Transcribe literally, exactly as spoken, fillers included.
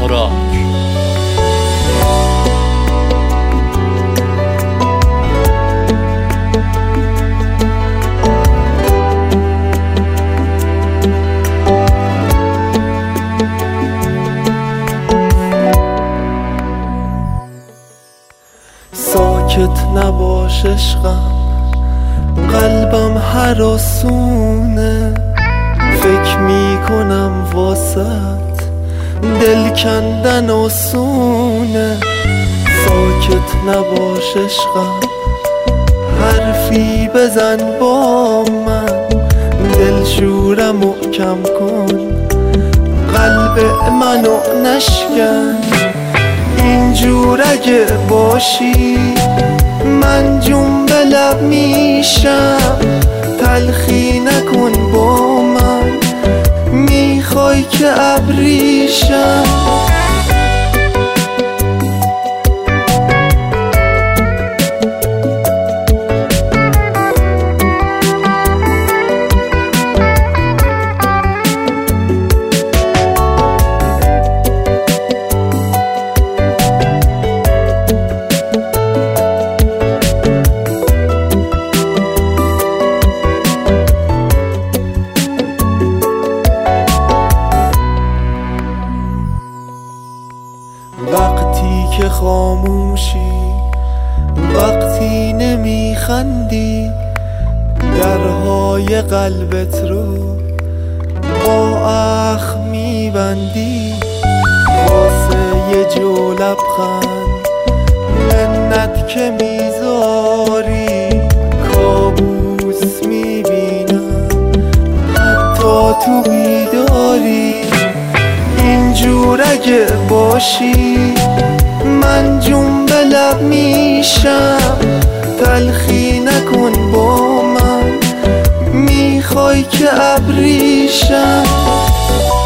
خوراک. ساکت نباش عشقم، قلبم هراسونه، فکر میکنم واسط دل کندن آسونه. ساکت نباش عشقم، حرفی بزن با من، دلشورم محکم کن، قلب منو نشکن. اینجور اگه باشی من جون به لب میشم، تلخی نکن با من، میخوای که ابریشم. وقتی که خاموشی، وقتی نمیخندی، درهای قلبت رو با اخم میبندی. واسه یه جو لبخند منت که میذاری، کابوس میبینم حتی تو بیداری. اینجور اگه باشی من جون به لب میشم، تلخی نکن با من، میخوای که ابریشم.